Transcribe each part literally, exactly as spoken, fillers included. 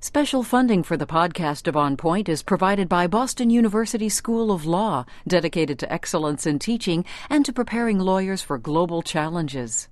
Special funding for the podcast of On Point is provided by Boston University School of Law, dedicated to excellence in teaching and to preparing lawyers for global challenges.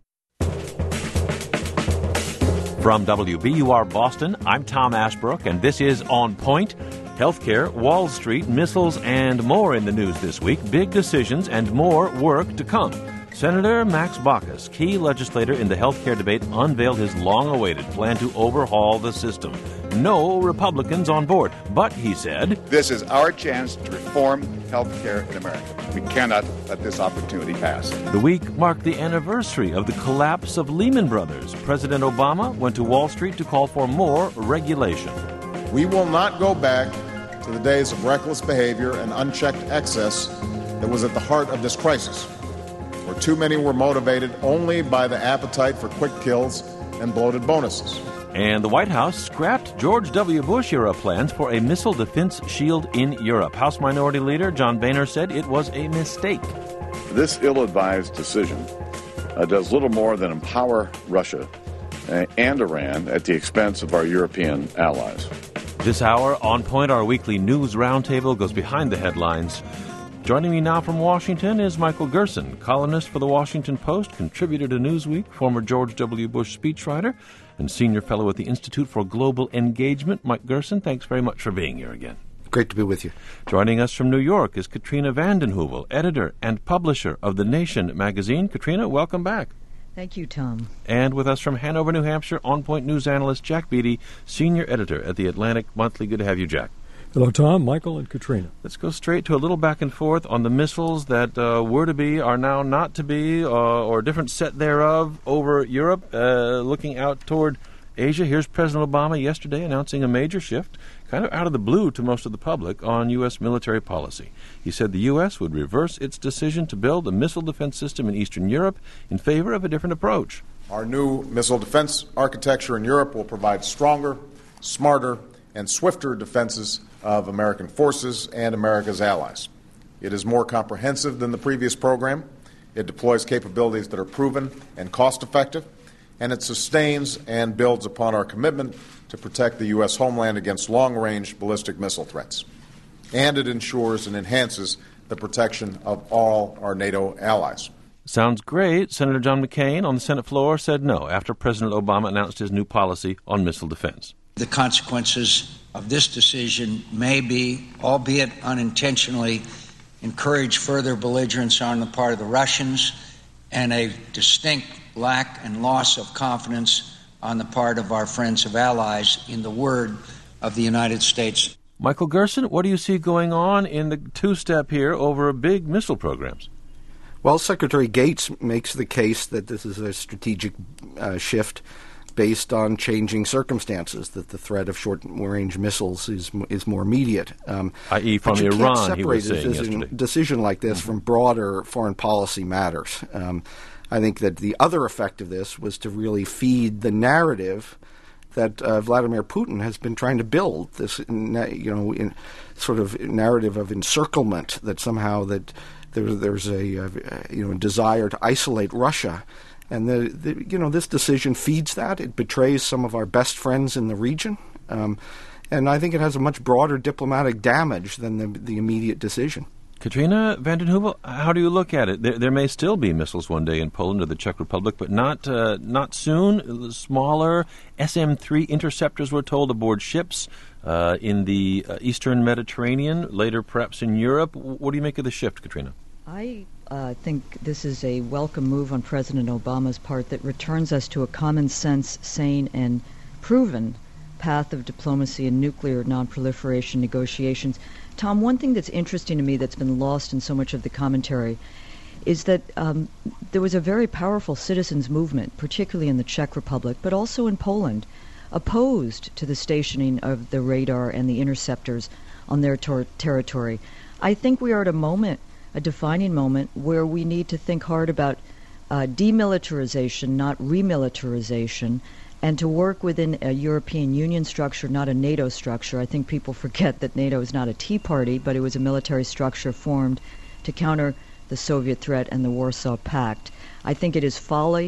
From W B U R Boston, I'm Tom Ashbrook, and this is On Point. Healthcare, Wall Street, missiles, and more in the news this week. Big decisions and more work to come. Senator Max Baucus, key legislator in the healthcare debate, unveiled his long-awaited plan to overhaul the system. No Republicans on board, but he said, "This is our chance to reform healthcare in America. We cannot let this opportunity pass." The week marked the anniversary of the collapse of Lehman Brothers. President Obama went to Wall Street to call for more regulation. We will not go back to the days of reckless behavior and unchecked excess that was at the heart of this crisis, where too many were motivated only by the appetite for quick kills and bloated bonuses. And the White House scrapped George W. Bush-era plans for a missile defense shield in Europe. House Minority Leader John Boehner said it was a mistake. This ill-advised decision uh, does little more than empower Russia uh, and Iran at the expense of our European allies. This hour, On Point, our weekly news roundtable goes behind the headlines. Joining me now from Washington is Michael Gerson, columnist for The Washington Post, contributor to Newsweek, former George W. Bush speechwriter, and senior fellow at the Institute for Global Engagement. Mike Gerson, thanks very much for being here again. Great to be with you. Joining us from New York is Katrina vanden Heuvel, editor and publisher of The Nation magazine. Katrina, welcome back. Thank you, Tom. And with us from Hanover, New Hampshire, On Point news analyst Jack Beatty, senior editor at the Atlantic Monthly. Good to have you, Jack. Hello, Tom, Michael, and Katrina. Let's go straight to a little back and forth on the missiles that uh, were to be, are now not to be, uh, or a different set thereof over Europe, uh, looking out toward Asia. Here's President Obama yesterday announcing a major shift, kind of out of the blue to most of the public, on U S military policy. He said the U S would reverse its decision to build a missile defense system in Eastern Europe in favor of a different approach. Our new missile defense architecture in Europe will provide stronger, smarter, and swifter defenses of American forces and America's allies. It is more comprehensive than the previous program. It deploys capabilities that are proven and cost-effective, and it sustains and builds upon our commitment to protect the U S homeland against long-range ballistic missile threats. And it ensures and enhances the protection of all our NATO allies. Sounds great. Senator John McCain on the Senate floor said no after President Obama announced his new policy on missile defense. The consequences of this decision may be, albeit unintentionally, encourage further belligerence on the part of the Russians and a distinct lack and loss of confidence on the part of our friends and allies in the word of the United States. Michael Gerson, what do you see going on in the two-step here over big missile programs? Well, Secretary Gates makes the case that this is a strategic uh, shift based on changing circumstances, that the threat of short-range missiles is is more immediate. Um, that is from but you Iran, can't he was separate saying a decision, yesterday. decision like this mm-hmm. from broader foreign policy matters. Um, I think that the other effect of this was to really feed the narrative that uh, Vladimir Putin has been trying to build, this you know in sort of narrative of encirclement, that somehow that there, there's a uh, you know desire to isolate Russia. And the, the you know this decision feeds that. It betrays some of our best friends in the region, um, and I think it has a much broader diplomatic damage than the, the immediate decision. Katrina vanden Heuvel, how do you look at it? There, there may still be missiles one day in Poland or the Czech Republic, but not uh, not soon. Smaller S M three interceptors, we're told, aboard ships uh, in the uh, Eastern Mediterranean, later perhaps in Europe. What do you make of the shift, Katrina? I uh, think this is a welcome move on President Obama's part that returns us to a common sense, sane, and proven path of diplomacy and nuclear nonproliferation negotiations. Tom, one thing that's interesting to me that's been lost in so much of the commentary is that um, there was a very powerful citizens movement, particularly in the Czech Republic, but also in Poland, opposed to the stationing of the radar and the interceptors on their ter- territory. I think we are at a moment, a defining moment, where we need to think hard about uh, demilitarization, not remilitarization, and to work within a European Union structure, not a NATO structure. I think people forget that NATO is not a Tea Party, but it was a military structure formed to counter the Soviet threat and the Warsaw Pact. I think it is folly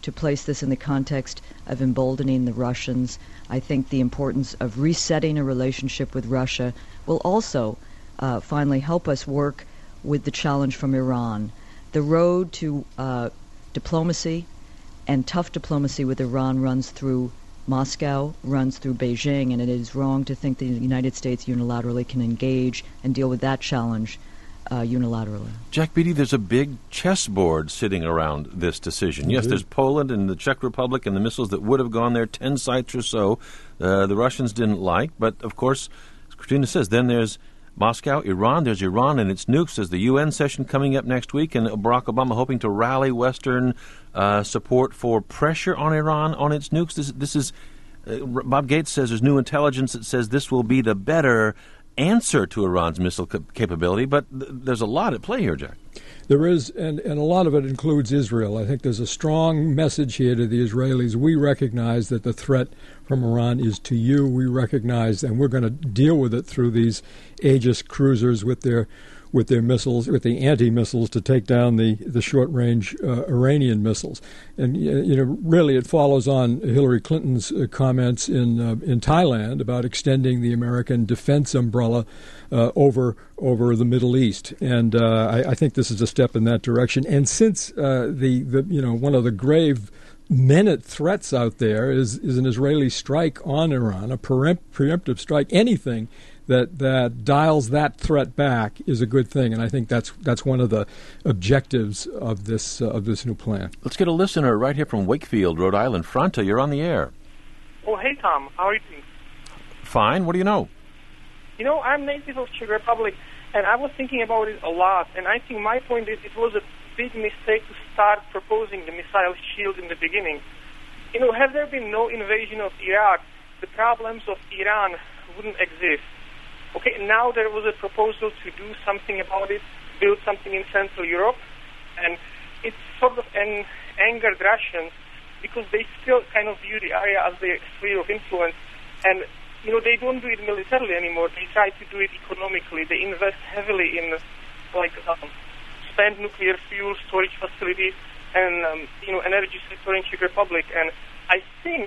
to place this in the context of emboldening the Russians. I think the importance of resetting a relationship with Russia will also uh, finally help us work with the challenge from Iran. The road to uh, diplomacy and tough diplomacy with Iran runs through Moscow, runs through Beijing, and it is wrong to think the United States unilaterally can engage and deal with that challenge uh, unilaterally. Jack Beatty, there's a big chessboard sitting around this decision. Yes, there's Poland and the Czech Republic and the missiles that would have gone there, ten sites or so. Uh, the Russians didn't like, but of course, as Katrina says, then there's Moscow, Iran. There's Iran and its nukes. There's the U N session coming up next week, and Barack Obama hoping to rally Western uh, support for pressure on Iran on its nukes. This, this is uh, Bob Gates says there's new intelligence that says this will be the better answer to Iran's missile cap- capability, but th- there's a lot at play here, Jack. There is, and, and a lot of it includes Israel. I think there's a strong message here to the Israelis. We recognize that the threat from Iran is to you. We recognize, and we're going to deal with it through these Aegis cruisers with their with their missiles, with the anti-missiles to take down the, the short-range uh, Iranian missiles. And, you know, really it follows on Hillary Clinton's uh, comments in uh, in Thailand about extending the American defense umbrella uh, over over the Middle East. And uh, I, I think this is a step in that direction. And since uh, the, the, you know, one of the grave minute threats out there is, is an Israeli strike on Iran, a preempt, preemptive strike, anything that that dials that threat back is a good thing, and I think that's that's one of the objectives of this uh, of this new plan. Let's get a listener right here from Wakefield, Rhode Island. Franta, you're on the air. Oh, hey, Tom. How are you doing? Fine. What do you know? You know, I'm native of Czech Republic, and I was thinking about it a lot, and I think my point is it was a big mistake to start proposing the missile shield in the beginning. You know, had there been no invasion of Iraq, the problems of Iran wouldn't exist. Okay, now there was a proposal to do something about it, build something in Central Europe, and it sort of an angered Russians because they still kind of view the area as their sphere of influence, and you know they don't do it militarily anymore. They try to do it economically. They invest heavily in like um, spend nuclear fuel storage facilities and um, you know energy sector in Czech Republic, and I think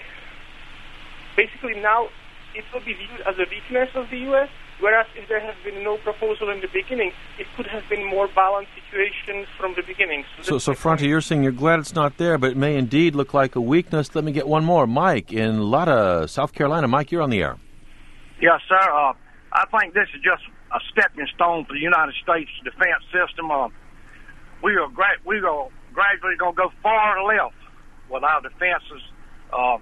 basically now it will be viewed as a weakness of the U S. Whereas if there has been no proposal in the beginning, it could have been more balanced situation from the beginning. So, so, so Fronti, you're saying you're glad it's not there, but it may indeed look like a weakness. Let me get one more. Mike in Latta, South Carolina. Mike, you're on the air. Yes, sir. Uh, I think this is just a stepping stone for the United States defense system. Uh, we are gra- we are gradually going to go far left with our defenses. Uh,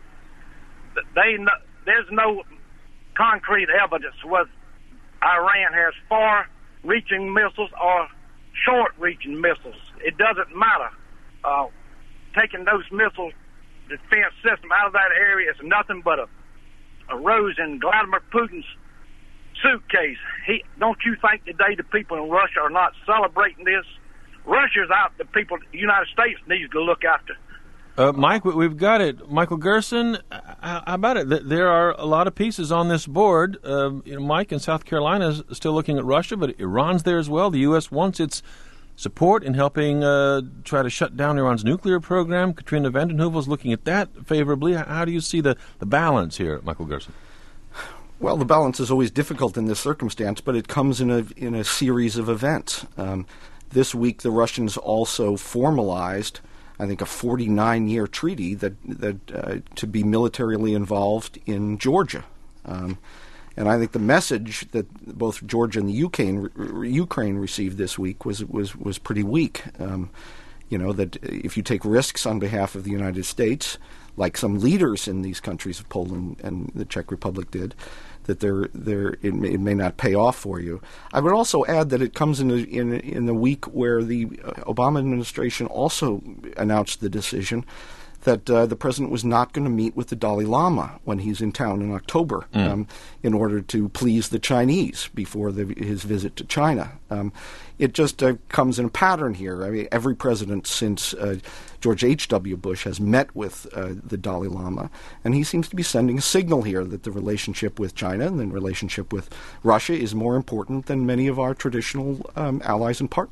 they no, there's no concrete evidence whether Iran has far-reaching missiles or short-reaching missiles. It doesn't matter. Uh, taking those missile defense system out of that area is nothing but a, a rose in Vladimir Putin's suitcase. He, don't you think today the people in Russia are not celebrating this? Russia's out the people the United States needs to look after. Uh, Mike, we've got it. Michael Gerson, how about it? There are a lot of pieces on this board. Uh, you know, Mike in South Carolina is still looking at Russia, but Iran's there as well. The U S wants its support in helping uh, try to shut down Iran's nuclear program. Katrina vanden Heuvel is looking at that favorably. How do you see the, the balance here, Michael Gerson? Well, the balance is always difficult in this circumstance, but it comes in a in a series of events. Um, this week, the Russians also formalized, I think, a forty-nine year treaty that that uh, to be militarily involved in Georgia, um, and I think the message that both Georgia and the Ukraine Ukraine received this week was was was pretty weak. Um, you know that if you take risks on behalf of the United States, like some leaders in these countries of Poland and the Czech Republic did, that they're, they're, it, may, it may not pay off for you. I would also add that it comes in a, in, in the week where the Obama administration also announced the decision that uh, the president was not going to meet with the Dalai Lama when he's in town in October mm. um, in order to please the Chinese before the, his visit to China. Um, it just uh, comes in a pattern here. I mean, every president since uh, George H W. Bush has met with uh, the Dalai Lama, and he seems to be sending a signal here that the relationship with China and the relationship with Russia is more important than many of our traditional um, allies and partners.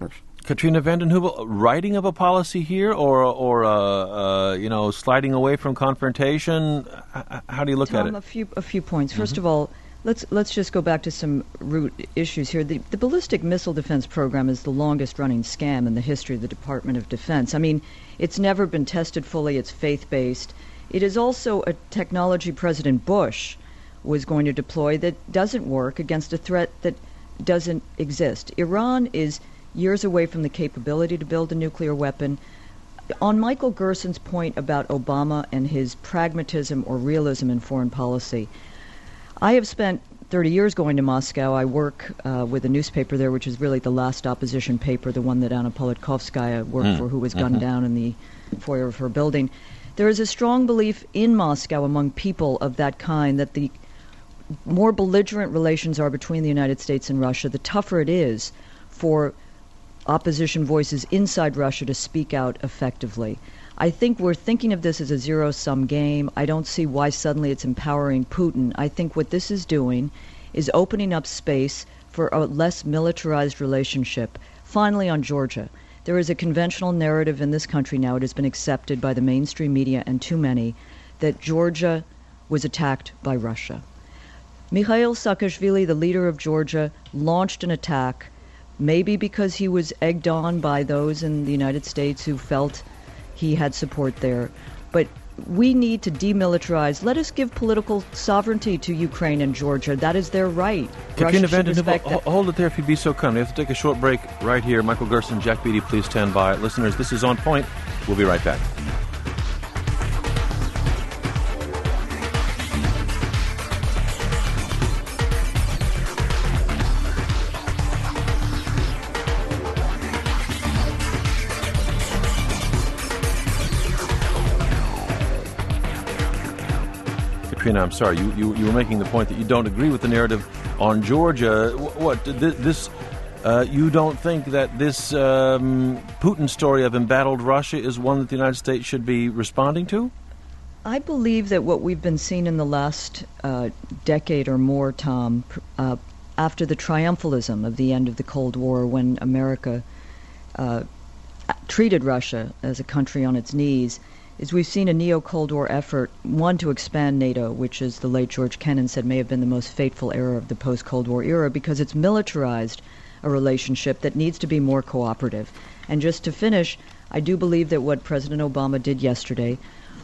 Katrina vanden Heuvel, writing of a policy here, or or uh, uh, you know, sliding away from confrontation? How do you look Tom, at it? a few a few points. First Mm-hmm. of all, let's let's just go back to some root issues here. The, the ballistic missile defense program is the longest-running scam in the history of the Department of Defense. I mean, it's never been tested fully. It's faith-based. It is also a technology President Bush was going to deploy that doesn't work against a threat that doesn't exist. Iran is years away from the capability to build a nuclear weapon. On Michael Gerson's point about Obama and his pragmatism or realism in foreign policy, I have spent thirty years going to Moscow. I work uh, with a newspaper there, which is really the last opposition paper, the one that Anna Politkovskaya worked Mm. for, who was gunned Mhm. down in the foyer of her building. There is a strong belief in Moscow among people of that kind that the more belligerent relations are between the United States and Russia, the tougher it is for opposition voices inside Russia to speak out effectively. I think we're thinking of this as a zero-sum game. I don't see why suddenly it's empowering Putin. I think what this is doing is opening up space for a less militarized relationship. Finally, on Georgia, there is a conventional narrative in this country now, it has been accepted by the mainstream media and too many, that Georgia was attacked by Russia. Mikhail Saakashvili, the leader of Georgia, launched an attack, maybe because he was egged on by those in the United States who felt he had support there. But we need to demilitarize. Let us give political sovereignty to Ukraine and Georgia. That is their right. Katrina Russia should vanden Heuvel, respect that. ho- hold it there if you'd be so kind. We have to take a short break right here. Michael Gerson, Jack Beatty, please stand by. Listeners, this is On Point. We'll be right back. Katrina, I'm sorry, you, you, you were making the point that you don't agree with the narrative on Georgia. Wh- What, th- this, uh, you don't think that this um, Putin story of embattled Russia is one that the United States should be responding to? I believe that what we've been seeing in the last uh, decade or more, Tom, pr- uh, after the triumphalism of the end of the Cold War, when America uh, treated Russia as a country on its knees, is we've seen a neo-Cold War effort, one, to expand NATO, which, as the late George Kennan said, may have been the most fateful era of the post-Cold War era, because it's militarized a relationship that needs to be more cooperative. And just to finish, I do believe that what President Obama did yesterday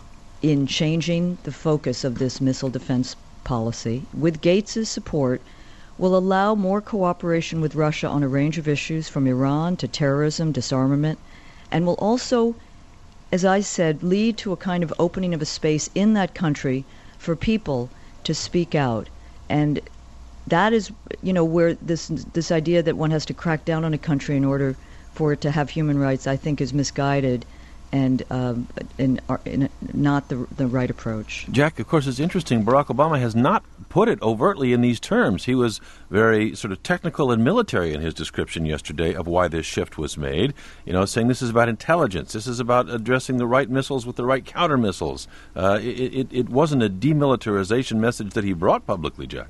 in changing the focus of this missile defense policy, with Gates' support, will allow more cooperation with Russia on a range of issues, from Iran to terrorism, disarmament, and will also, as I said, lead to a kind of opening of a space in that country for people to speak out. And that is, you know, where this this idea that one has to crack down on a country in order for it to have human rights, I think, is misguided and um, in, in not the the right approach. Jack, of course, it's interesting. Barack Obama has not put it overtly in these terms. He was very sort of technical and military in his description yesterday of why this shift was made, you know, saying this is about intelligence. This is about addressing the right missiles with the right counter missiles. Uh, it, it, it wasn't a demilitarization message that he brought publicly, Jack.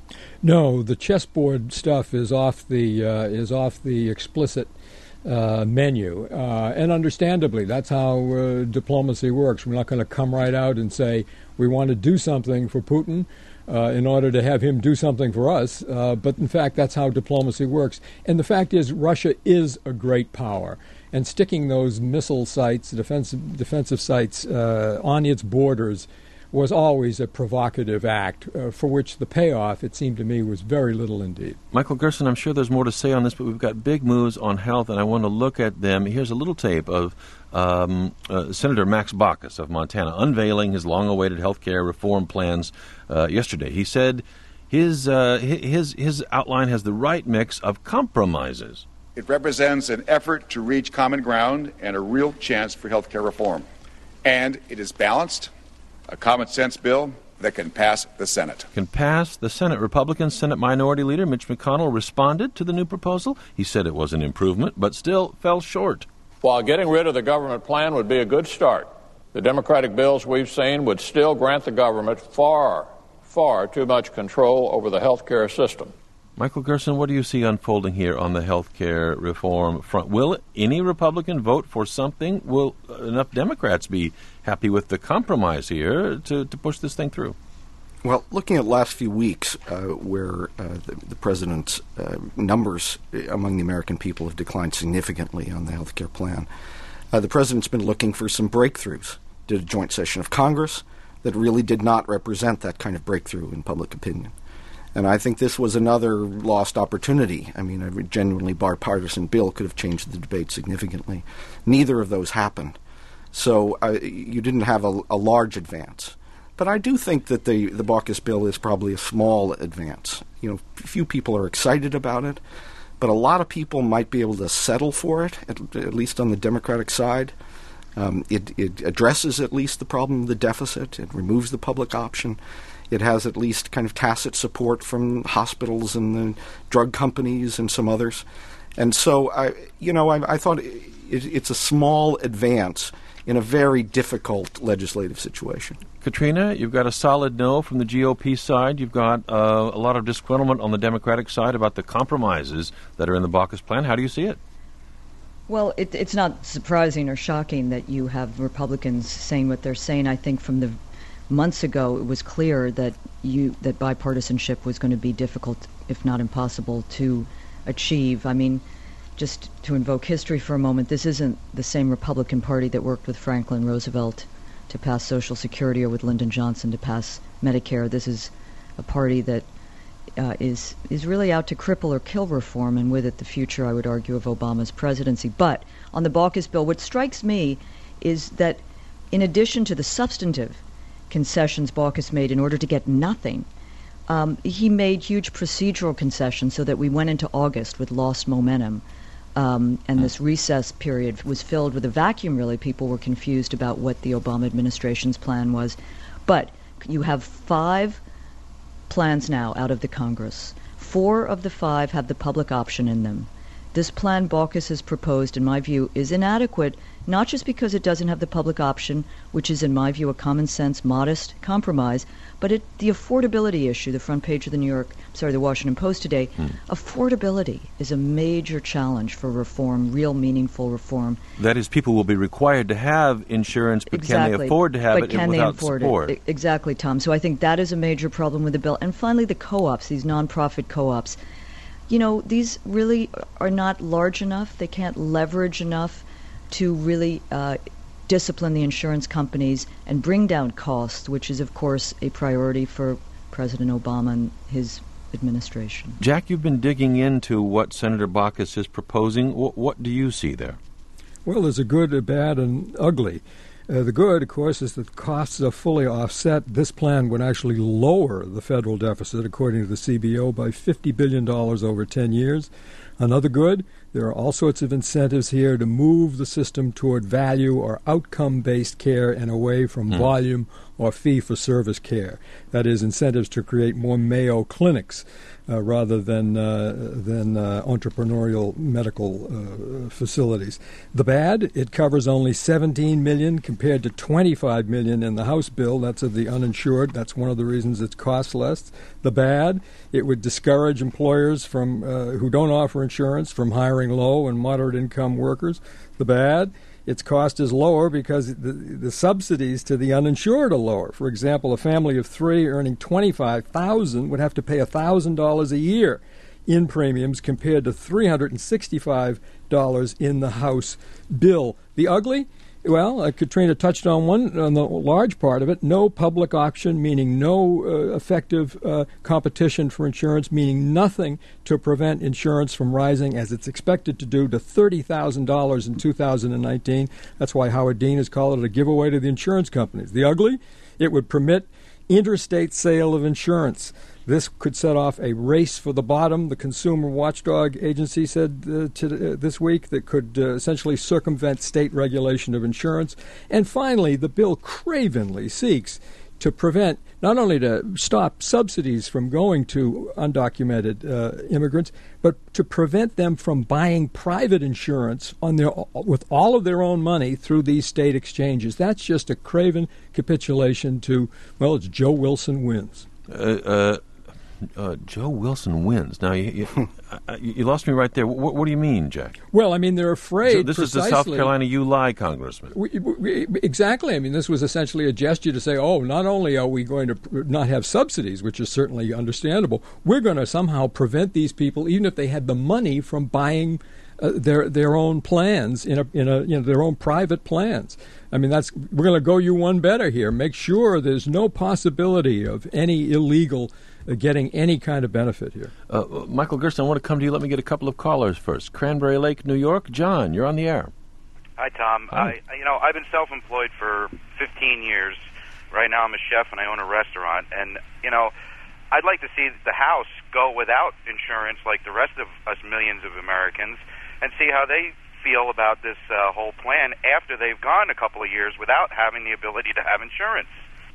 No, the chessboard stuff is off the uh, is off the explicit uh, menu, uh, and understandably, that's how uh, diplomacy works. We're not going to come right out and say we want to do something for Putin uh, in order to have him do something for us. Uh, but in fact, that's how diplomacy works. And the fact is, Russia is a great power, and sticking those missile sites, defensive defensive sites, uh, on its borders was always a provocative act uh, for which the payoff, it seemed to me, was very little indeed. Michael Gerson, I'm sure there's more to say on this, but we've got big moves on health, and I want to look at them. Here's a little tape of um, uh, Senator Max Baucus of Montana unveiling his long-awaited health care reform plans uh, yesterday. He said his, uh, his, his outline has the right mix of compromises. It represents an effort to reach common ground and a real chance for health care reform. And it is balanced, a common-sense bill that can pass the Senate. Can pass the Senate. Republican Senate Minority Leader Mitch McConnell responded to the new proposal. He said it was an improvement, but still fell short. While getting rid of the government plan would be a good start, the Democratic bills we've seen would still grant the government far, far too much control over the health care system. Michael Gerson, what do you see unfolding here on the health care reform front? Will any Republican vote for something? Will enough Democrats be happy with the compromise here to, to push this thing through? Well, looking at the last few weeks, uh, where uh, the, the president's uh, numbers among the American people have declined significantly on the health care plan, uh, the president's been looking for some breakthroughs. Did a joint session of Congress that really did not represent that kind of breakthrough in public opinion. And I think this was another lost opportunity. I mean, a genuinely bipartisan bill could have changed the debate significantly. Neither of those happened. So uh, you didn't have a, a large advance. But I do think that the, the Baucus bill is probably a small advance. You know, few people are excited about it, but a lot of people might be able to settle for it, at, at least on the Democratic side. Um, it, it addresses at least the problem of the deficit. It removes the public option. It has at least kind of tacit support from hospitals and the drug companies and some others. And so, I, you know, I, I thought it, it's a small advance in a very difficult legislative situation. Katrina, you've got a solid no from the G O P side. You've got uh, a lot of disgruntlement on the Democratic side about the compromises that are in the Baucus plan. How do you see it? Well, it, it's not surprising or shocking that you have Republicans saying what they're saying. I think from the months ago, it was clear that you that bipartisanship was going to be difficult, if not impossible, to achieve. I mean, just to invoke history for a moment, this isn't the same Republican Party that worked with Franklin Roosevelt to pass Social Security or with Lyndon Johnson to pass Medicare. This is a party that uh, is is really out to cripple or kill reform, and with it the future, I would argue, of Obama's presidency. But on the Baucus bill, what strikes me is that in addition to the substantive concessions Baucus made in order to get nothing, um, he made huge procedural concessions so that we went into August with lost momentum. Um, and this recess period was filled with a vacuum, really. People were confused about what the Obama administration's plan was. But you have five plans now out of the Congress. Four of the five have the public option in them. This plan Baucus has proposed, in my view, is inadequate, not just because it doesn't have the public option, which is, in my view, a common sense, modest compromise, but it, the affordability issue, the front page of the New York, sorry, the Washington Post today, hmm. affordability is a major challenge for reform, real meaningful reform. That is, people will be required to have insurance, but exactly. can they afford to have but it can without they afford support? It? Exactly, Tom. So I think that is a major problem with the bill. And finally, the co-ops, these nonprofit co-ops. You know, these really are not large enough. They can't leverage enough to really uh, discipline the insurance companies and bring down costs, which is, of course, a priority for President Obama and his administration. Jack, you've been digging into what Senator Baucus is proposing. What, what do you see there? Well, there's a good, a bad, and ugly. Uh, the good, of course, is that costs are fully offset. This plan would actually lower the federal deficit, according to the C B O, by fifty billion dollars over ten years. Another good, there are all sorts of incentives here to move the system toward value or outcome-based care and away from mm. volume or fee-for-service care. That is, incentives to create more Mayo clinics uh, rather than uh, than uh, entrepreneurial medical uh, facilities. The bad, it covers only seventeen million dollars compared to twenty-five million dollars in the House bill. That's of the uninsured. That's one of the reasons it costs less. The bad, it would discourage employers from uh, who don't offer insurance from hiring low and moderate income workers. The bad, its cost is lower because the, the subsidies to the uninsured are lower. For example, a family of three earning twenty-five thousand dollars would have to pay one thousand dollars a year in premiums compared to three hundred sixty-five dollars in the House bill. The ugly? Well, uh, Katrina touched on one, on the large part of it. No public auction, meaning no uh, effective uh, competition for insurance, meaning nothing to prevent insurance from rising, as it's expected to do, to thirty thousand dollars in two thousand nineteen. That's why Howard Dean has called it a giveaway to the insurance companies. The ugly? It would permit interstate sale of insurance. This could set off a race for the bottom, the Consumer Watchdog Agency said uh, to, uh, this week, that could uh, essentially circumvent state regulation of insurance. And finally, the bill cravenly seeks to prevent, not only to stop subsidies from going to undocumented uh, immigrants, but to prevent them from buying private insurance on their with all of their own money through these state exchanges. That's just a craven capitulation to, well, it's Joe Wilson wins. Uh, uh, uh, Joe Wilson wins. Now, you, you, uh, you lost me right there. What, what do you mean, Jack? Well, I mean, they're afraid. So this precisely, is the South Carolina You Lie congressman. We, we, exactly. I mean, this was essentially a gesture to say, oh, not only are we going to not have subsidies, which is certainly understandable, we're going to somehow prevent these people, even if they had the money, from buying uh, their their own plans in a in a you know their own private plans. I mean, that's we're going to go you one better here. Make sure there's no possibility of any illegal uh, getting any kind of benefit here. Uh, Michael Gersten, I want to come to you. Let me get a couple of callers first. Cranberry Lake, New York. John, you're on the air. Hi, Tom. Hi. I, you know, I've been self-employed for fifteen years. Right now I'm a chef and I own a restaurant. And, you know, I'd like to see the House go without insurance like the rest of us millions of Americans and see how they feel about this uh, whole plan after they've gone a couple of years without having the ability to have insurance.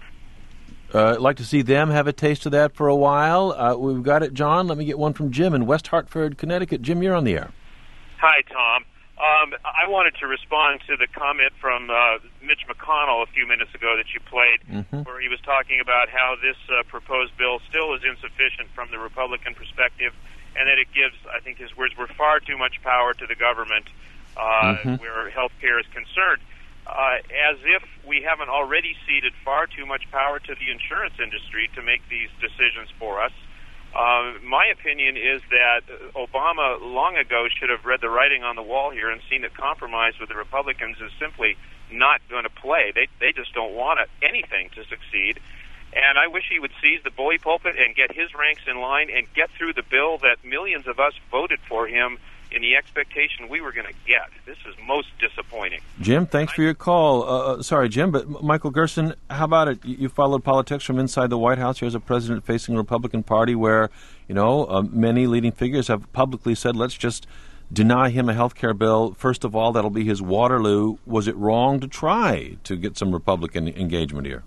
Uh, I'd like to see them have a taste of that for a while. Uh, we've got it, John. Let me get one from Jim in West Hartford, Connecticut. Jim, you're on the air. Hi, Tom. Um, I wanted to respond to the comment from uh, Mitch McConnell a few minutes ago that you played, mm-hmm. where he was talking about how this uh, proposed bill still is insufficient from the Republican perspective, and that it gives, I think his words were, far too much power to the government uh, mm-hmm. where health care is concerned, uh, as if we haven't already ceded far too much power to the insurance industry to make these decisions for us. Uh, my opinion is that Obama long ago should have read the writing on the wall here and seen that compromise with the Republicans is simply not going to play. They they just don't want it, anything to succeed. And I wish he would seize the bully pulpit and get his ranks in line and get through the bill that millions of us voted for him in the expectation we were going to get. This is most disappointing. Jim, thanks for your call. Uh, sorry, Jim, but Michael Gersten, how about it? You followed politics from inside the White House. Here's a president facing a Republican Party where, you know, uh, many leading figures have publicly said, let's just deny him a health care bill. First of all, that'll be his Waterloo. Was it wrong to try to get some Republican engagement here?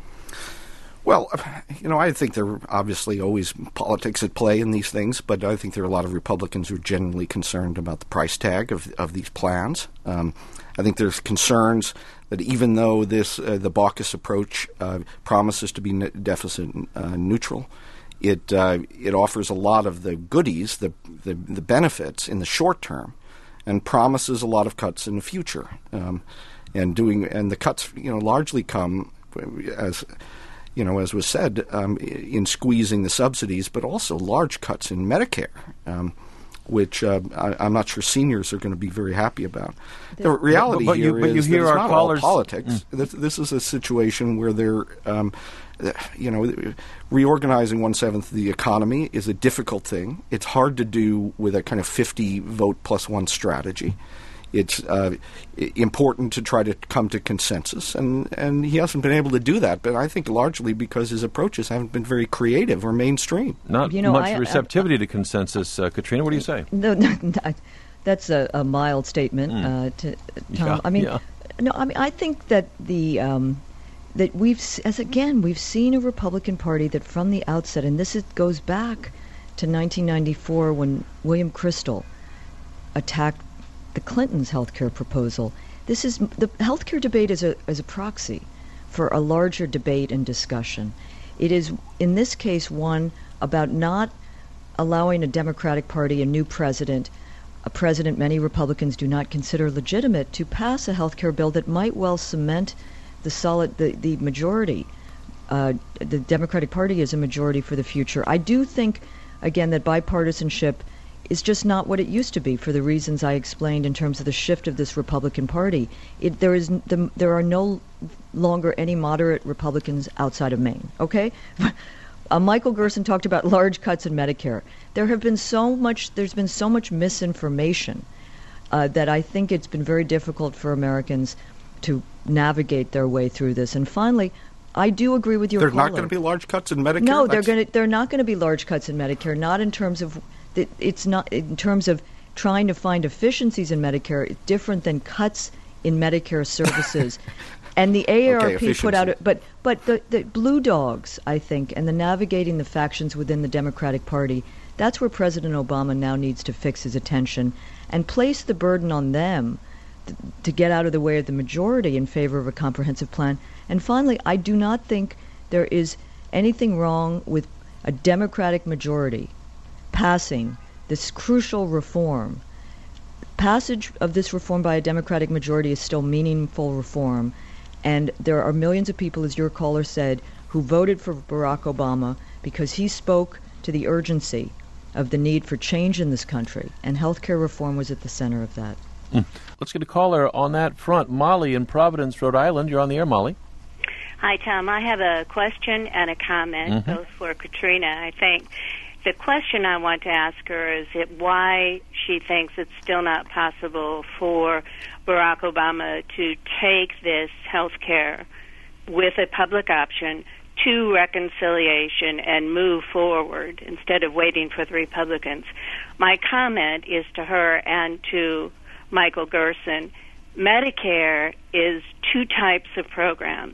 Well, you know, I think there are obviously always politics at play in these things, but I think there are a lot of Republicans who are genuinely concerned about the price tag of of these plans. Um, I think there's concerns that even though this uh, the Baucus approach uh, promises to be ne- deficit uh, neutral, it uh, it offers a lot of the goodies, the, the the benefits in the short term, and promises a lot of cuts in the future. Um, and doing and the cuts, you know, largely come as you know, as was said, um, in squeezing the subsidies, but also large cuts in Medicare, um, which uh, I, I'm not sure seniors are going to be very happy about. The reality but, but here you, but is you hear that it's our not callers, all politics. Mm. This, this is a situation where they're, um, you know, reorganizing one-seventh of the economy is a difficult thing. It's hard to do with a kind of fifty vote plus one strategy. It's uh, important to try to come to consensus, and, and he hasn't been able to do that, but I think largely because his approaches haven't been very creative or mainstream. Not you know, much I, receptivity I, to consensus. Uh, Katrina, what do you say? No, no, no that's a, a mild statement, mm. uh, to Tom. Yeah, I mean, yeah. no, I mean, I think that the um, that we've, as again, we've seen a Republican Party that from the outset, and this is, goes back to nineteen ninety-four when William Kristol attacked the Clintons' health care proposal. This is the health care debate is a as a proxy for a larger debate and discussion. It is in this case one about not allowing a Democratic Party, a new president, a president many Republicans do not consider legitimate, to pass a health care bill that might well cement the solid the, the majority. Uh, the Democratic Party is a majority for the future. I do think, again, that bipartisanship is just not what it used to be for the reasons I explained in terms of the shift of this Republican Party. It, there is the, there are no longer any moderate Republicans outside of Maine. Okay, uh, Michael Gersten talked about large cuts in Medicare. There have been so much. There's been so much misinformation uh, that I think it's been very difficult for Americans to navigate their way through this. And finally, I do agree with your There are caller. not going to be large cuts in Medicare. No, they're That's... going to. They're not going to be large cuts in Medicare. Not in terms of. It's not in terms of trying to find efficiencies in Medicare. It's different than cuts in Medicare services. And the A A R P okay, put out, a, but but the, the Blue Dogs, I think, and the navigating the factions within the Democratic Party, that's where President Obama now needs to fix his attention and place the burden on them to, to get out of the way of the majority in favor of a comprehensive plan. And finally, I do not think there is anything wrong with a Democratic majority passing this crucial reform. Passage of this reform by a Democratic majority is still meaningful reform, and there are millions of people, as your caller said, who voted for Barack Obama because he spoke to the urgency of the need for change in this country, and health care reform was at the center of that. Mm. Let's get a caller on that front. Molly in Providence, Rhode Island. You're on the air, Molly. Hi, Tom. I have a question and a comment, Mm-hmm. both for Katrina, I think. The question I want to ask her is it why she thinks it's still not possible for Barack Obama to take this health care with a public option to reconciliation and move forward instead of waiting for the Republicans. My comment is to her and to Michael Gerson. Medicare is two types of programs.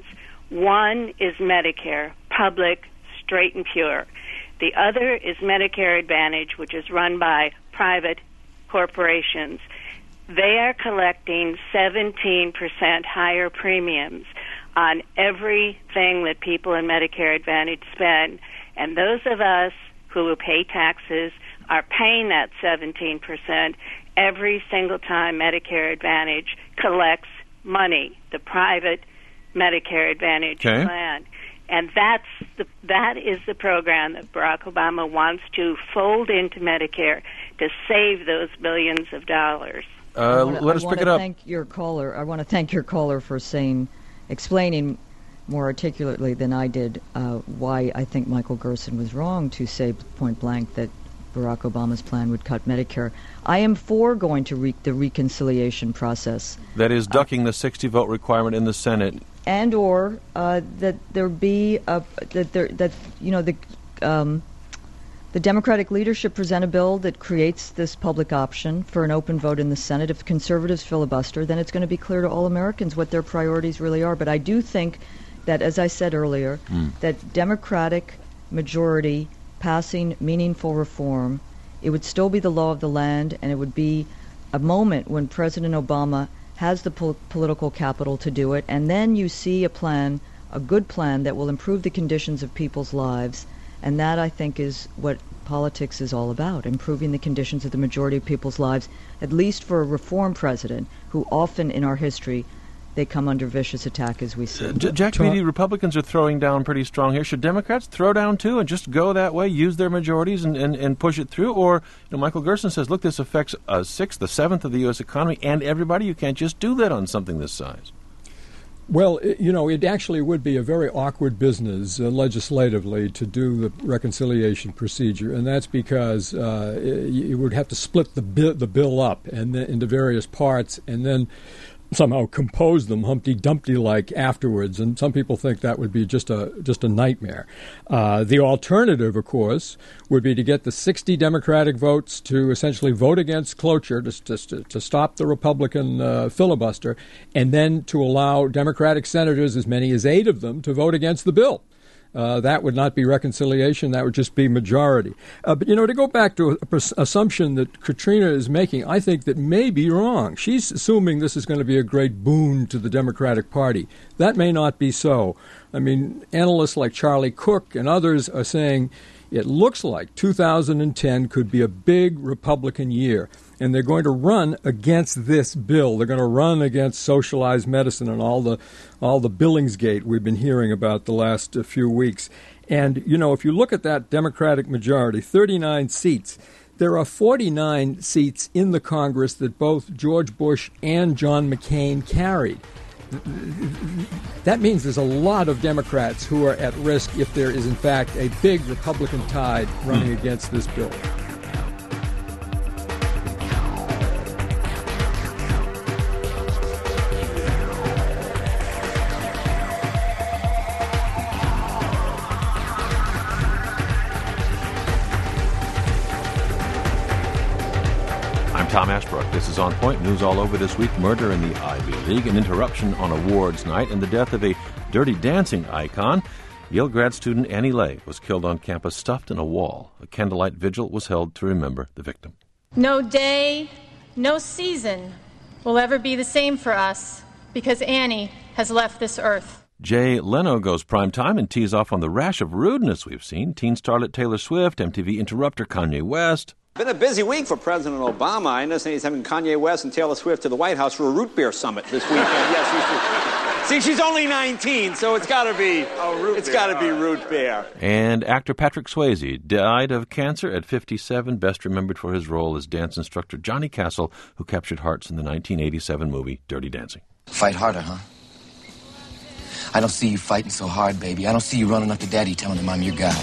One is Medicare, public, straight and pure. The other is Medicare Advantage, which is run by private corporations. They are collecting seventeen percent higher premiums on everything that people in Medicare Advantage spend. And those of us who pay taxes are paying that seventeen percent every single time Medicare Advantage collects money, the private Medicare Advantage okay. plan. And that's the, that is the program that Barack Obama wants to fold into Medicare to save those billions of dollars. Uh, wanna, let us pick it up. Thank your caller. I want to thank your caller for saying, explaining more articulately than I did uh, why I think Michael Gerson was wrong to say point blank that Barack Obama's plan would cut Medicare. I am for going to re- the reconciliation process. That is ducking uh, the sixty-vote requirement in the Senate. And or uh, that there be a, that there that you know the um, the Democratic leadership present a bill that creates this public option for an open vote in the Senate. If conservatives filibuster, then it's going to be clear to all Americans what their priorities really are. But I do think that, as I said earlier, mm. that Democratic majority passing meaningful reform, it would still be the law of the land, and it would be a moment when President Obama has the pol- political capital to do it, and then you see a plan, a good plan that will improve the conditions of people's lives, and that, I think, is what politics is all about, improving the conditions of the majority of people's lives, at least for a reform president, who often in our history, they come under vicious attack, as we see. Uh, J- Jack Beatty, Republicans are throwing down pretty strong here. Should Democrats throw down, too, and just go that way, use their majorities and, and, and push it through? Or, you know, Michael Gerson says, look, this affects a sixth, a seventh of the U S economy and everybody. You can't just do that on something this size. Well, it, you know, it actually would be a very awkward business uh, legislatively to do the reconciliation procedure, and that's because uh, you would have to split the bill, the bill up and then into various parts, and then somehow compose them Humpty Dumpty-like afterwards, and some people think that would be just a just a nightmare. Uh, the alternative, of course, would be to get the sixty Democratic votes to essentially vote against cloture, to, to, to stop the Republican uh, filibuster, and then to allow Democratic senators, as many as eight of them, to vote against the bill. Uh, that would not be reconciliation. That would just be majority. Uh, but, you know, to go back to a pres- assumption that Katrina is making, I think that may be wrong. She's assuming this is going to be a great boon to the Democratic Party. That may not be so. I mean, analysts like Charlie Cook and others are saying it looks like two thousand ten could be a big Republican year. And they're going to run against this bill. They're going to run against socialized medicine and all the all the Billingsgate we've been hearing about the last uh, few weeks. And, you know, if you look at that Democratic majority, thirty-nine seats, there are forty-nine seats in the Congress that both George Bush and John McCain carried. That means there's a lot of Democrats who are at risk if there is, in fact, a big Republican tide running mm. against this bill. Tom Ashbrook. This is On Point. News all over this week. Murder in the Ivy League, an interruption on awards night, and the death of a Dirty Dancing icon. Yale grad student Annie Lay was killed on campus, stuffed in a wall. A candlelight vigil was held to remember the victim. No day, no season will ever be the same for us because Annie has left this earth. Jay Leno goes primetime and tees off on the rash of rudeness we've seen. Teen starlet Taylor Swift, M T V interrupter Kanye West. Been a busy week for President Obama. I understand he's having Kanye West and Taylor Swift to the White House for a root beer summit this weekend. Yes, see, she's only nineteen, so it's got to be. Oh, root it's got to be root beer. And actor Patrick Swayze died of cancer at fifty-seven, best remembered for his role as dance instructor Johnny Castle, who captured hearts in the nineteen eighty-seven movie Dirty Dancing. Fight harder, huh? I don't see you fighting so hard, baby. I don't see you running up to Daddy telling him I'm your guy.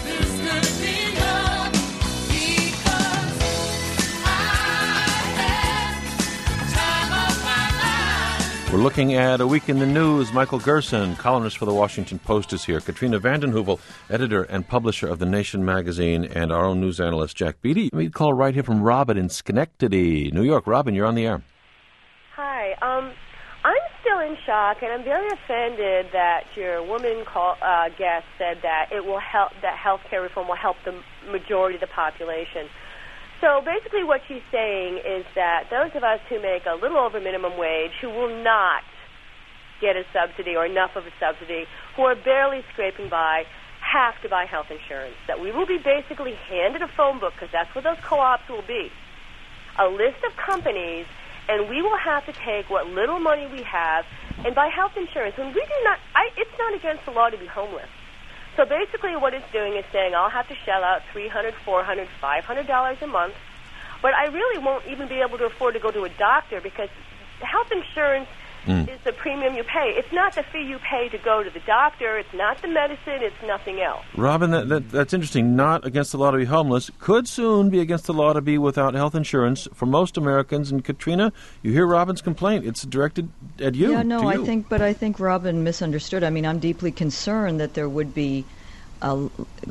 We're looking at a week in the news. Michael Gerson, columnist for the Washington Post, is here. Katrina vanden Heuvel, editor and publisher of The Nation magazine, and our own news analyst, Jack Beatty. We call right here from Robin in Schenectady, New York. Robin, you're on the air. Hi. Um, I'm still in shock, and I'm very offended that your woman call, uh, guest said that it will help, that health care reform will help the majority of the population. So basically what she's saying is that those of us who make a little over minimum wage, who will not get a subsidy or enough of a subsidy, who are barely scraping by, have to buy health insurance. That we will be basically handed a phone book, because that's what those co-ops will be, a list of companies, and we will have to take what little money we have and buy health insurance. When we do not, I, it's not against the law to be homeless. So basically what it's doing is saying I'll have to shell out three hundred dollars, four hundred dollars, five hundred dollars a month, but I really won't even be able to afford to go to a doctor, because health insurance mm. is the premium you pay. It's not the fee you pay to go to the doctor. It's not the medicine. It's nothing else. Robin, that, that, that's interesting. Not against the law to be homeless. Could soon be against the law to be without health insurance for most Americans. And Katrina, you hear Robin's complaint. It's directed at you. Yeah, no, to I you. think, but I think Robin misunderstood. I mean, I'm deeply concerned that there would be, uh,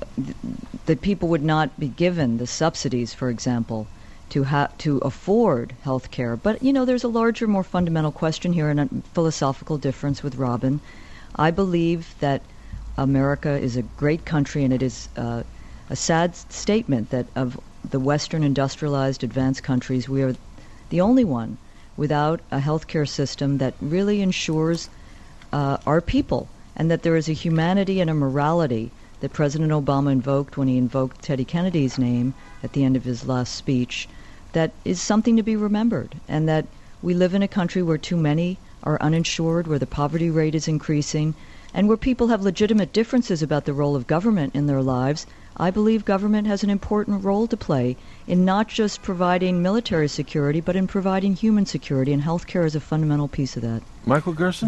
that people would not be given the subsidies, for example, to ha- to afford health care. But, you know, there's a larger, more fundamental question here and a philosophical difference with Robin. I believe that America is a great country, and it is uh, a sad statement that of the Western industrialized advanced countries, we are the only one without a health care system that really ensures uh, our people, and that there is a humanity and a morality that President Obama invoked when he invoked Teddy Kennedy's name at the end of his last speech, that is something to be remembered, and that we live in a country where too many are uninsured, where the poverty rate is increasing, and where people have legitimate differences about the role of government in their lives. I believe government has an important role to play in not just providing military security, but in providing human security, and health care is a fundamental piece of that. Michael Gerson?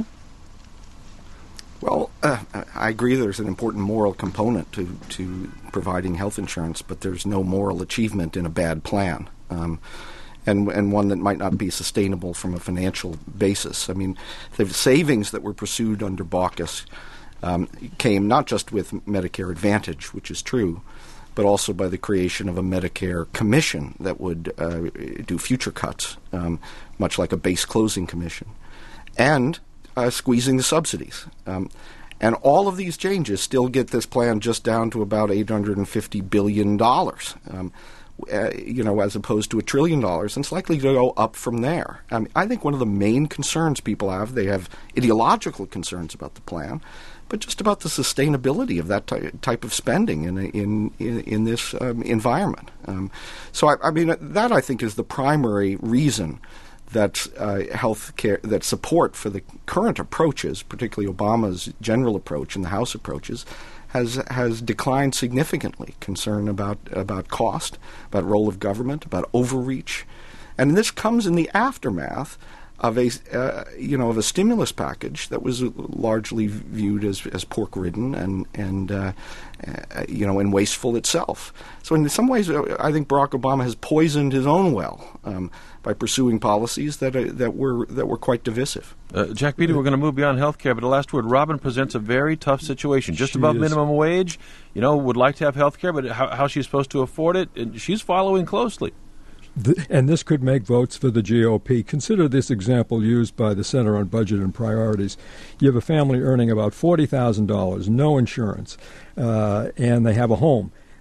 Well, uh, I agree there's an important moral component to, to providing health insurance, but there's no moral achievement in a bad plan. Um, and and one that might not be sustainable from a financial basis. I mean, the savings that were pursued under Baucus um, came not just with Medicare Advantage, which is true, but also by the creation of a Medicare commission that would uh, do future cuts, um, much like a base closing commission, and uh, squeezing the subsidies. Um, and all of these changes still get this plan just down to about eight hundred fifty billion dollars. Um, Uh, you know, as opposed to a trillion dollars, and it's likely to go up from there. I mean, I think one of the main concerns people have, they have ideological concerns about the plan, but just about the sustainability of that ty- type of spending in in in, in this um, environment. Um, so, I, I mean, that I think is the primary reason that uh, health care, that support for the current approaches, particularly Obama's general approach and the House approaches, has has declined significantly. Concern about about cost, about role of government, about overreach, and this comes in the aftermath of a uh, you know of a stimulus package that was largely viewed as as pork ridden and and uh, uh, you know and wasteful itself. So in some ways, I think Barack Obama has poisoned his own well um, by pursuing policies that uh, that were that were quite divisive. Uh, Jack Beatty, we're going to move beyond health care, but the last word, Robin presents a very tough situation. Just She above is. minimum wage, you know, would like to have health care, but how, how she's supposed to afford it, and she's following closely. The, and this could make votes for the G O P. Consider this example used by the Center on Budget and Priorities. You have a family earning about forty thousand dollars, no insurance, uh, and they have a home.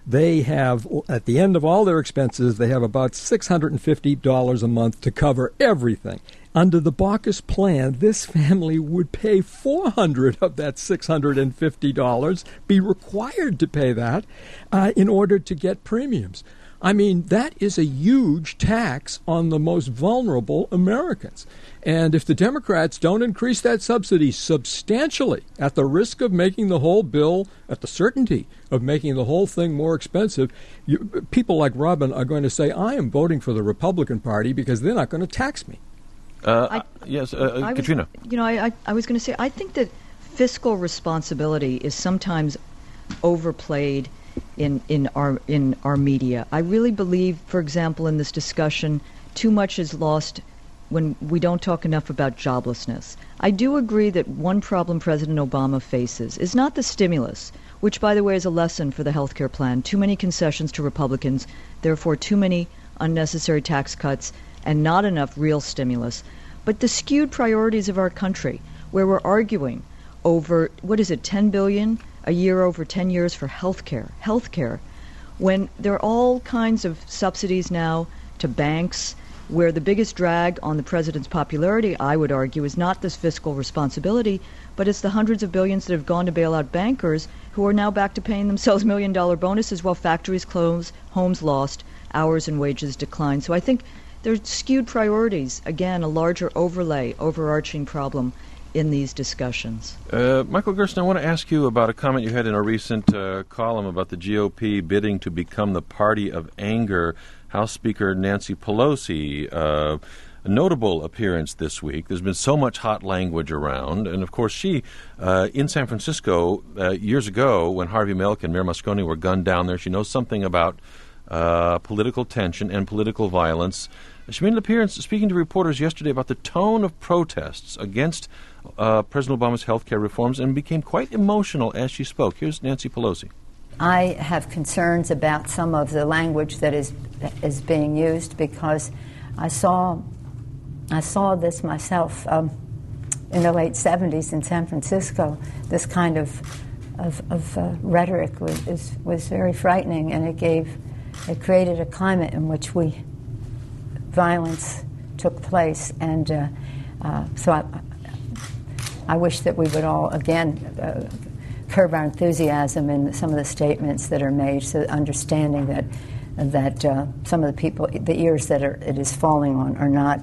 they have, at the end of all their expenses, they have about six hundred fifty dollars a month to cover everything. Under the Baucus plan, this family would pay four hundred dollars of that six hundred fifty dollars, be required to pay that uh, in order to get premiums. I mean, that is a huge tax on the most vulnerable Americans. And if the Democrats don't increase that subsidy substantially, at the risk of making the whole bill, at the certainty of making the whole thing more expensive, you, people like Robin are going to say, I am voting for the Republican Party because they're not going to tax me. Uh, I, yes, uh, I Katrina. Was, you know, I, I, I was going to say, I think that fiscal responsibility is sometimes overplayed in, in our in our media. I really believe, for example, in this discussion, too much is lost when we don't talk enough about joblessness. I do agree that one problem President Obama faces is not the stimulus, which, by the way, is a lesson for the health care plan. Too many concessions to Republicans, therefore too many unnecessary tax cuts, and not enough real stimulus. But the skewed priorities of our country, where we're arguing over, what is it, ten billion dollars a year over ten years for health care, health care, when there are all kinds of subsidies now to banks, where the biggest drag on the president's popularity, I would argue, is not this fiscal responsibility, but it's the hundreds of billions that have gone to bail out bankers who are now back to paying themselves million-dollar bonuses while factories close, homes lost, hours and wages decline. So I think there's skewed priorities, again, a larger overlay, overarching problem in these discussions. Uh, Michael Gerson, I want to ask you about a comment you had in a recent uh, column about the G O P bidding to become the party of anger. House Speaker Nancy Pelosi, uh, a notable appearance this week. There's been so much hot language around. And, of course, she, uh, in San Francisco, uh, years ago, when Harvey Milk and Mayor Moscone were gunned down there, she knows something about uh, political tension and political violence. She made an appearance speaking to reporters yesterday about the tone of protests against uh, President Obama's health care reforms and became quite emotional as she spoke. Here's Nancy Pelosi. I have concerns about some of the language that is is being used because I saw I saw this myself um, in the late seventies in San Francisco. This kind of of, of uh, rhetoric was is, was very frightening, and it gave it created a climate in which we violence took place, and uh, uh, so I, I wish that we would all again uh, curb our enthusiasm in some of the statements that are made, so understanding that that uh, some of the people, the ears that are, it is falling on, are not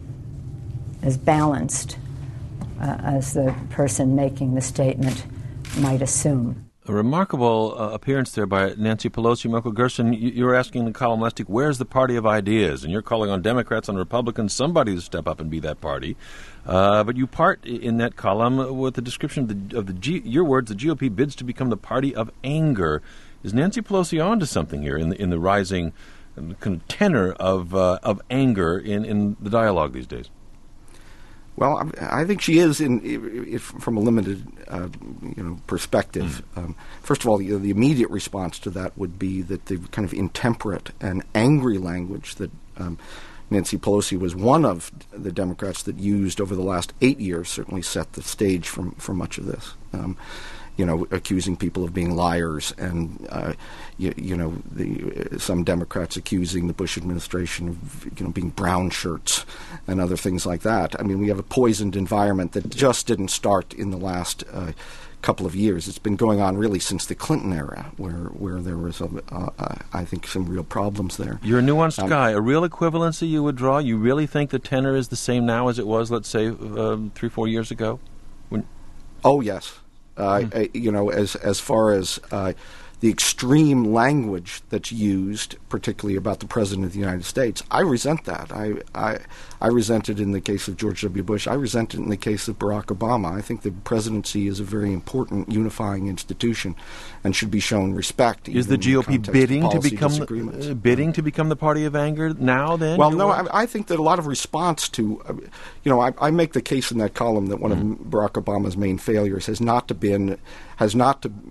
as balanced uh, as the person making the statement might assume. A remarkable uh, appearance there by Nancy Pelosi. Michael Gerson, you, you were asking the column last week, where's the party of ideas? And you're calling on Democrats and Republicans, somebody to step up and be that party. Uh, but you part in that column with the description of the, of the G, your words, the G O P bids to become the party of anger. Is Nancy Pelosi on to something here in the, in the rising kind of tenor of uh, of anger in, in the dialogue these days? Well, I think she is in, if, from a limited, uh, you know, perspective. Mm. Um, first of all, the, the immediate response to that would be that the kind of intemperate and angry language that um, Nancy Pelosi was one of the Democrats that used over the last eight years certainly set the stage for, for much of this. Um, you know, accusing people of being liars, and uh, you, you know, the, uh, some Democrats accusing the Bush administration of, you know, being brown shirts and other things like that. I mean, we have a poisoned environment that just didn't start in the last uh, couple of years. It's been going on really since the Clinton era, where where there was, a, uh, uh, I think, some real problems there. You're a nuanced um, guy. A real equivalency you would draw? You really think the tenor is the same now as it was, let's say, um, three, four years ago? When oh, yes. Uh, mm. uh, you know, as as far as uh, the extreme language that's used, particularly about the President of the United States, I resent that. I, I I resent it in the case of George W. Bush. I resent it in the case of Barack Obama. I think the presidency is a very important unifying institution and should be shown respect. Is the G O P bidding to become uh, bidding to become the party of anger now? Then, well, no. I, I think that a lot of response to, uh, you know, I, I make the case in that column that one mm. of Barack Obama's main failures has not to been has not to.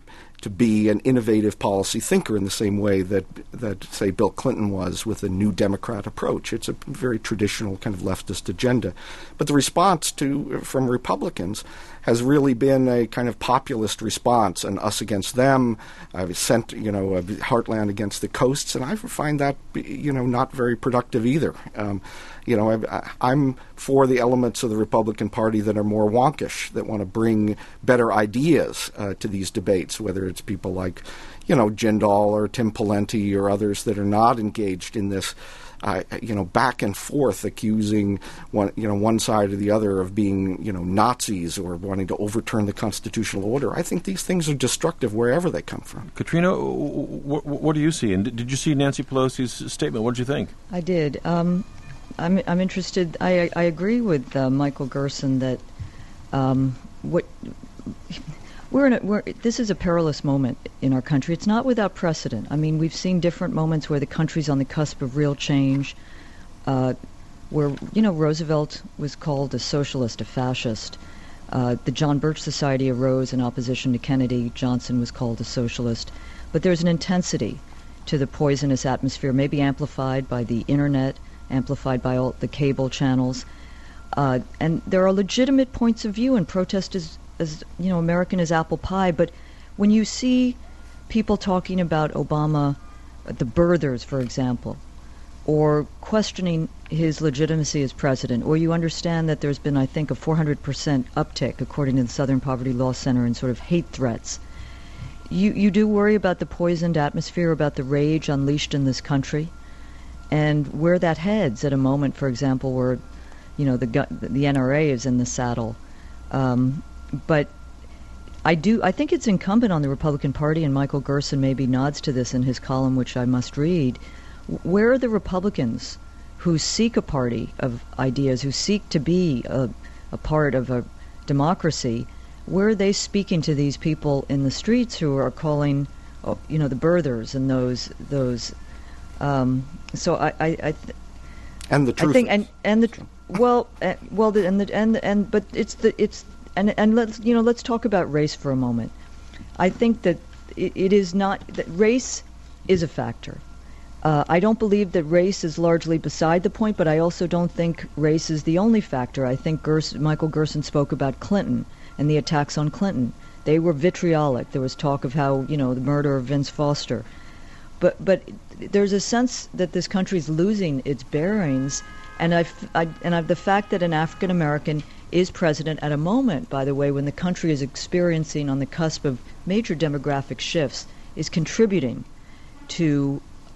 to be an innovative policy thinker in the same way that, that say, Bill Clinton was with a New Democrat approach. It's a very traditional kind of leftist agenda. But the response to from Republicans has really been a kind of populist response, and us against them. I've sent, you know, uh, Heartland against the coasts, and I find that, you know, not very productive either. Um, you know, I, I'm for the elements of the Republican Party that are more wonkish, that want to bring better ideas uh, to these debates, whether it's people like, you know, Jindal or Tim Pawlenty or others that are not engaged in this, uh, you know, back and forth accusing one, you know, one side or the other of being, you know, Nazis or wanting to overturn the constitutional order. I think these things are destructive wherever they come from. Katrina, what, what do you see? And did you see Nancy Pelosi's statement? What did you think? I did. Um, I'm I'm interested. I I agree with uh, Michael Gerson that um, what. We're in a, we're, this is a perilous moment in our country. It's not without precedent. I mean, we've seen different moments where the country's on the cusp of real change, uh, where, you know, Roosevelt was called a socialist, a fascist. Uh, the John Birch Society arose in opposition to Kennedy. Johnson was called a socialist. But there's an intensity to the poisonous atmosphere, maybe amplified by the Internet, amplified by all the cable channels. Uh, and there are legitimate points of view, and protest is as, you know, American as apple pie, but when you see people talking about Obama, the birthers, for example, or questioning his legitimacy as president, or you understand that there's been, I think, a four hundred percent uptick, according to the Southern Poverty Law Center, in sort of hate threats, you, you do worry about the poisoned atmosphere, about the rage unleashed in this country, and where that heads at a moment, for example, where, you know, the, the N R A is in the saddle. Um, But I do. I think it's incumbent on the Republican Party, and Michael Gerson maybe nods to this in his column, which I must read. Where are the Republicans who seek a party of ideas, who seek to be a, a part of a democracy? Where are they speaking to these people in the streets who are calling, you know, the birthers and those those? Um, so I, I, I th- and the truth. I think and and the well, uh, well, the, and the and and but it's the it's. And and let's you know let's talk about race for a moment. I think that it, it is not that race is a factor. Uh, I don't believe that race is largely beside the point, but I also don't think race is the only factor. I think Gerson, Michael Gerson spoke about Clinton and the attacks on Clinton. They were vitriolic. There was talk of how, you know, the murder of Vince Foster. But but there's a sense that this country is losing its bearings, and I, I and I've, the fact that an African American is president at a moment, by the way, when the country is experiencing on the cusp of major demographic shifts, is contributing to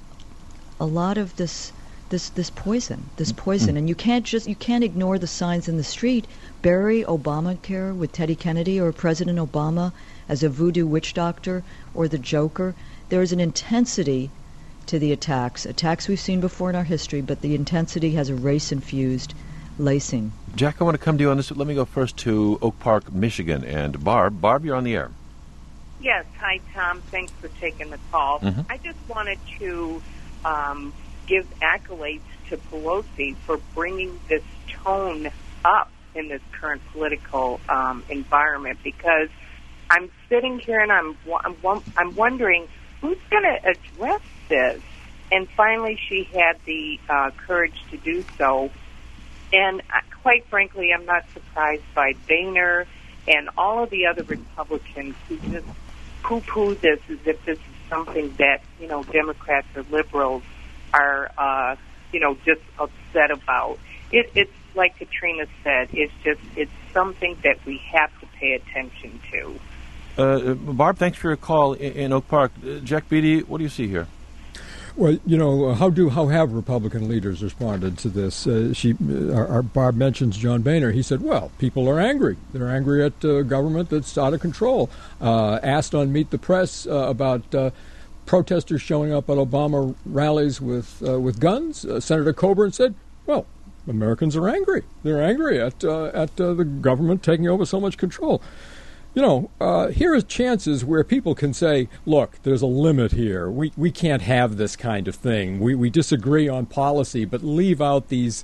a lot of this this this poison, this poison. Mm-hmm. And you can't just you can't ignore the signs in the street. Bury Obamacare with Teddy Kennedy or President Obama as a voodoo witch doctor or the Joker. There is an intensity to the attacks, attacks we've seen before in our history, but the intensity has a race-infused lacing. Jack, I want to come to you on this. Let me go first to Oak Park, Michigan. And Barb, Barb, you're on the air. Yes. Hi, Tom. Thanks for taking the call. Mm-hmm. I just wanted to um, give accolades to Pelosi for bringing this tone up in this current political um, environment, because I'm sitting here and I'm I'm, I'm wondering who's going to address this. And finally, she had the uh, courage to do so. And uh, quite frankly, I'm not surprised by Boehner and all of the other Republicans who just poo-poo this as if this is something that, you know, Democrats or liberals are, uh, you know, just upset about. It, it's like Katrina said, it's just, it's something that we have to pay attention to. Uh, Barb, thanks for your call in, in Oak Park. Uh, Jack Beatty, what do you see here? Well, you know, how do how have Republican leaders responded to this? Uh, she, uh, our, our Barb mentions John Boehner. He said, "Well, people are angry. They're angry at uh, government that's out of control." Uh, asked on Meet the Press uh, about uh, protesters showing up at Obama rallies with uh, with guns, uh, Senator Coburn said, "Well, Americans are angry. They're angry at uh, at uh, the government taking over so much control." You know, uh, here are chances where people can say, look, there's a limit here. We we can't have this kind of thing. We we disagree on policy, but leave out these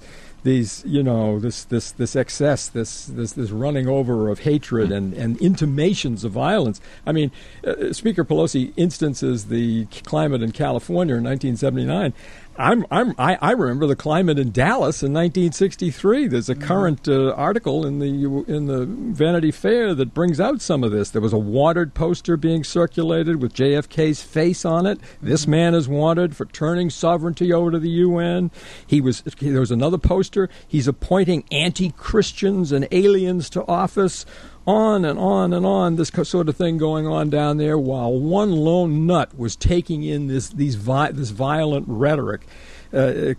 these, you know, this this this excess, this this this running over of hatred and, and intimations of violence. I mean, uh, Speaker Pelosi instances the climate in California in nineteen seventy-nine. I'm, I'm, I, I remember the climate in Dallas in nineteen sixty-three. There's a current uh, article in the in the Vanity Fair that brings out some of this. There was a wanted poster being circulated with J F K's face on it. This man is wanted for turning sovereignty over to the U N. He was. There was another poster. He's appointing anti-Christians and aliens to office. On and on and on, this sort of thing going on down there, while one lone nut was taking in this these vi- this violent rhetoric. Uh,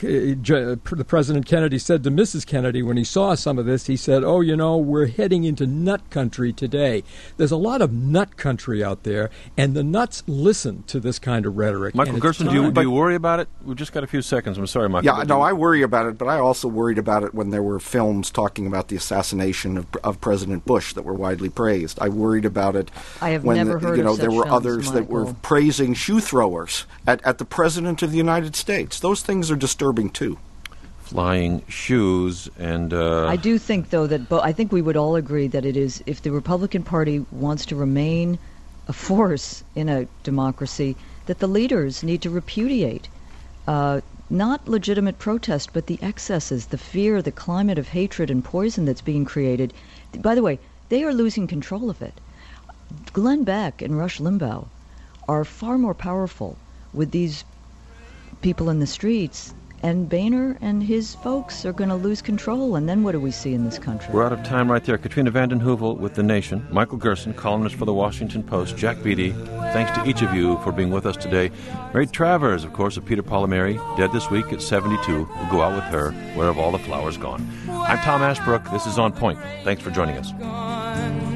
the President Kennedy said to Missus Kennedy when he saw some of this, he said, "Oh, you know, we're heading into nut country today." There's a lot of nut country out there, and the nuts listen to this kind of rhetoric. Michael Gerson, do you, do you worry about it? We've just got a few seconds. I'm sorry, Michael. Yeah, no, I worry about it, but I also worried about it when there were films talking about the assassination of, of President Bush that were widely praised. I worried about it I have when never the, heard you know of there such were films, others Michael. that were praising shoe throwers at, at the President of the United States. Those things are disturbing too. Flying shoes and uh, I do think, though, that bo- I think we would all agree that it is, if the Republican Party wants to remain a force in a democracy, that the leaders need to repudiate uh, not legitimate protest, but the excesses, the fear, the climate of hatred and poison that's being created. By the way, they are losing control of it. Glenn Beck and Rush Limbaugh are far more powerful with these people in the streets, and Boehner and his folks are going to lose control, and then what do we see in this country? We're out of time right there. Katrina vanden Heuvel with The Nation, Michael Gerson, columnist for The Washington Post, Jack Beatty, thanks to each of you for being with us today. Mary Travers, of course, of Peter Palmieri, dead this week at seventy-two. We'll go out with her, Where Have All the Flowers Gone? I'm Tom Ashbrook. This is On Point. Thanks for joining us.